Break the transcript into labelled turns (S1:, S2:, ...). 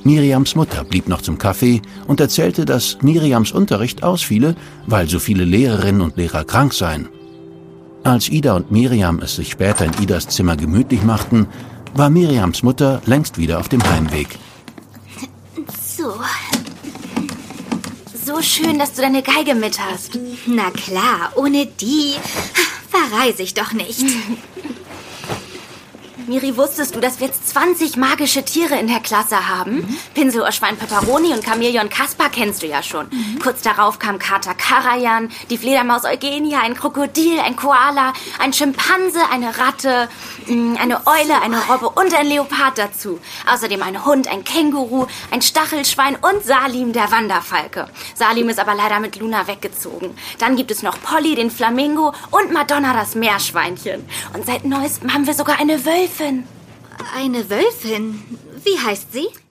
S1: Miriams Mutter blieb noch zum Kaffee und erzählte, dass Miriams Unterricht ausfiele, weil so viele Lehrerinnen und Lehrer krank seien. Als Ida und Miriam es sich später in Idas Zimmer gemütlich machten, war Miriams Mutter längst wieder auf dem Heimweg.
S2: So schön, dass du deine Geige mit hast.
S3: Na klar, ohne die verreise ich doch nicht.
S2: Miri, wusstest du, dass wir jetzt 20 magische Tiere in der Klasse haben? Pinselohrschwein Pepperoni und Chamäleon Kaspar kennst du ja schon. Kurz darauf kam Kater Karajan, die Fledermaus Eugenia, ein Krokodil, ein Koala, ein Schimpanse, eine Ratte, eine Eule, eine Robbe und ein Leopard dazu. Außerdem ein Hund, ein Känguru, ein Stachelschwein und Salim, der Wanderfalke. Salim ist aber leider mit Luna weggezogen. Dann gibt es noch Polly, den Flamingo und Madonna, das Meerschweinchen. Und seit Neuestem haben wir sogar eine Wölfin.
S3: Eine Wölfin? Wie heißt sie?